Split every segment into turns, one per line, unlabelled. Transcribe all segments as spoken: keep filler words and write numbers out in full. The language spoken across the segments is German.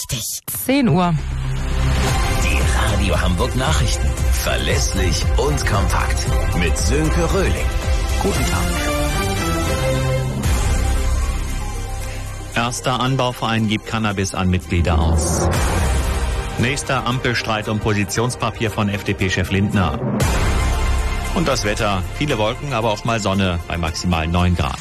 richtig. zehn Uhr.
Die Radio Hamburg Nachrichten. Verlässlich und kompakt. Mit Sönke Röhling. Guten Tag.
Erster Anbauverein gibt Cannabis an Mitglieder aus. Nächster Ampelstreit um Positionspapier von F D P-Chef Lindner. Und das Wetter. Viele Wolken, aber auch mal Sonne bei maximal neun Grad.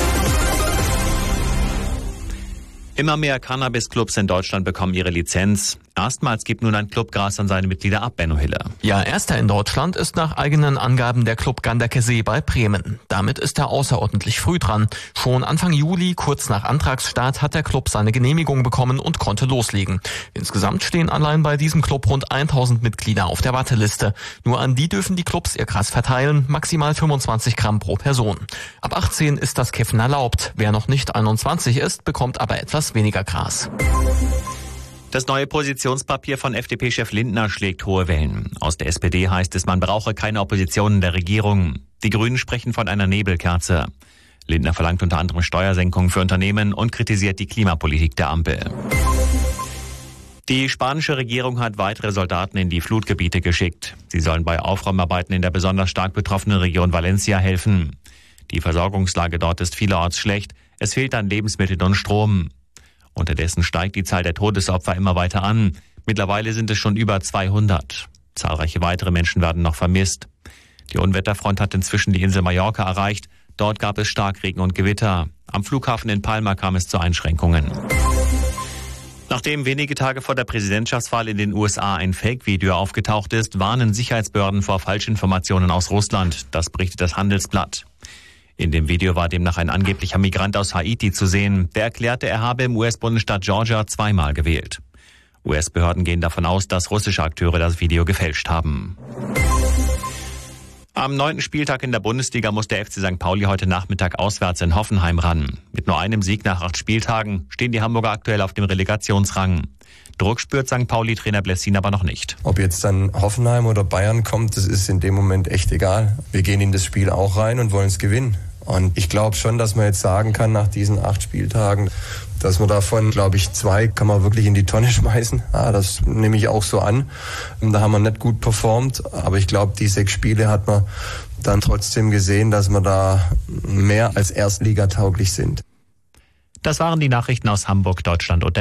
Immer mehr Cannabis-Clubs in Deutschland bekommen ihre Lizenz. Erstmals gibt nun ein Club Gras an seine Mitglieder ab, Benno Hille.
Ja, erster in Deutschland ist nach eigenen Angaben der Club Ganderkesee bei Bremen. Damit ist er außerordentlich früh dran. Schon Anfang Juli, kurz nach Antragsstart, hat der Club seine Genehmigung bekommen und konnte loslegen. Insgesamt stehen allein bei diesem Club rund tausend Mitglieder auf der Warteliste. Nur an die dürfen die Clubs ihr Gras verteilen, maximal fünfundzwanzig Gramm pro Person. Ab achtzehn ist das Kiffen erlaubt. Wer noch nicht einundzwanzig ist, bekommt aber etwas weniger Gras.
Das neue Positionspapier von F D P-Chef Lindner schlägt hohe Wellen. Aus der S P D heißt es, man brauche keine Opposition in der Regierung. Die Grünen sprechen von einer Nebelkerze. Lindner verlangt unter anderem Steuersenkungen für Unternehmen und kritisiert die Klimapolitik der Ampel. Die spanische Regierung hat weitere Soldaten in die Flutgebiete geschickt. Sie sollen bei Aufräumarbeiten in der besonders stark betroffenen Region Valencia helfen. Die Versorgungslage dort ist vielerorts schlecht. Es fehlt an Lebensmitteln und Strom. Unterdessen steigt die Zahl der Todesopfer immer weiter an. Mittlerweile sind es schon über zweihundert. Zahlreiche weitere Menschen werden noch vermisst. Die Unwetterfront hat inzwischen die Insel Mallorca erreicht. Dort gab es Starkregen und Gewitter. Am Flughafen in Palma kam es zu Einschränkungen. Nachdem wenige Tage vor der Präsidentschaftswahl in den U S A ein Fake-Video aufgetaucht ist, warnen Sicherheitsbehörden vor Falschinformationen aus Russland. Das berichtet das Handelsblatt. In dem Video war demnach ein angeblicher Migrant aus Haiti zu sehen. Der erklärte, er habe im U S-Bundesstaat Georgia zweimal gewählt. U S-Behörden gehen davon aus, dass russische Akteure das Video gefälscht haben. Am neunten Spieltag in der Bundesliga muss der F C Sankt Pauli heute Nachmittag auswärts in Hoffenheim ran. Mit nur einem Sieg nach acht Spieltagen stehen die Hamburger aktuell auf dem Relegationsrang. Druck spürt Sankt Pauli-Trainer Blessin aber noch nicht.
Ob jetzt dann Hoffenheim oder Bayern kommt, das ist in dem Moment echt egal. Wir gehen in das Spiel auch rein und wollen es gewinnen. Und ich glaube schon, dass man jetzt sagen kann, nach diesen acht Spieltagen, dass man davon, glaube ich, zwei kann man wirklich in die Tonne schmeißen. Ja, das nehme ich auch so an. Da haben wir nicht gut performt, aber ich glaube, die sechs Spiele hat man dann trotzdem gesehen, dass wir da mehr als erstligatauglich sind.
Das waren die Nachrichten aus Hamburg, Deutschland und der